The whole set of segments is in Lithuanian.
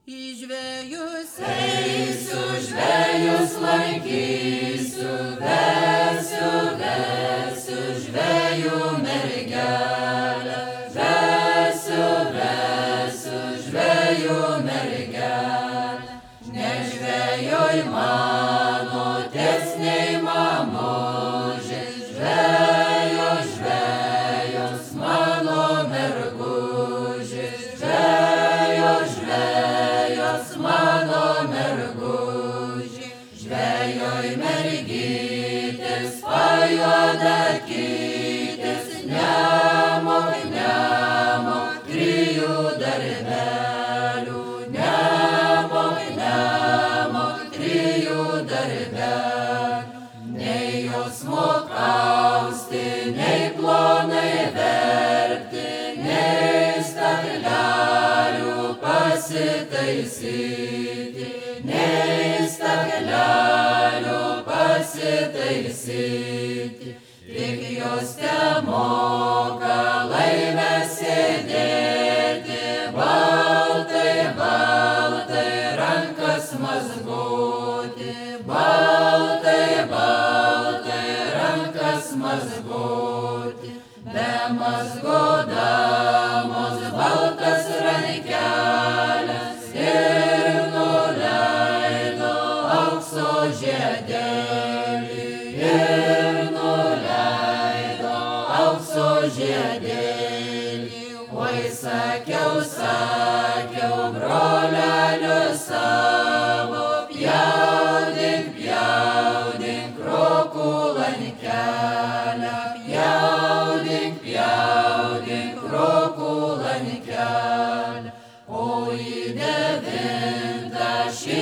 Į žvejus eisiu, žvejus lankysiu, vesiu, vesiu žvejų mergelę. Vesiu, vesiu žvejų mergelę. Nežvejoj mano tesniai mamuži, žvejos, žvejos mano merguži, žvejos, žvejos mano merguži. Žvejoj mergytės pajuodakytės, nemok, nemok trijų darbelių, nemok, nemok trijų darbelių. Nei jos mokausti, nei plonai verpti, nei staklelių pasitaisyti, nei staklelių pasitaisyti. Tik jos temoka laive sėdėti, baltai, baltai rankas mazgoti, baltai, baltai rankas mazgoti. Be mazgodamos baltas rankeles ir nuleido aukso žiedelį, ir nuleido aukso žiedelį. Oi, sakiau, sakiau, broleliu savo, pjaudink, pjaudink krokų lankelę, pjaudink, pjaudink krokų lankelę. O į devintą šį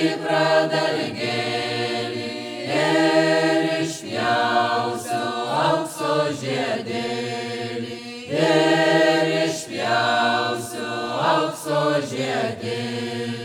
pradalgėlį ir išpjausiu aukso žiedelį, ir išpjausiu aukso žiedelį.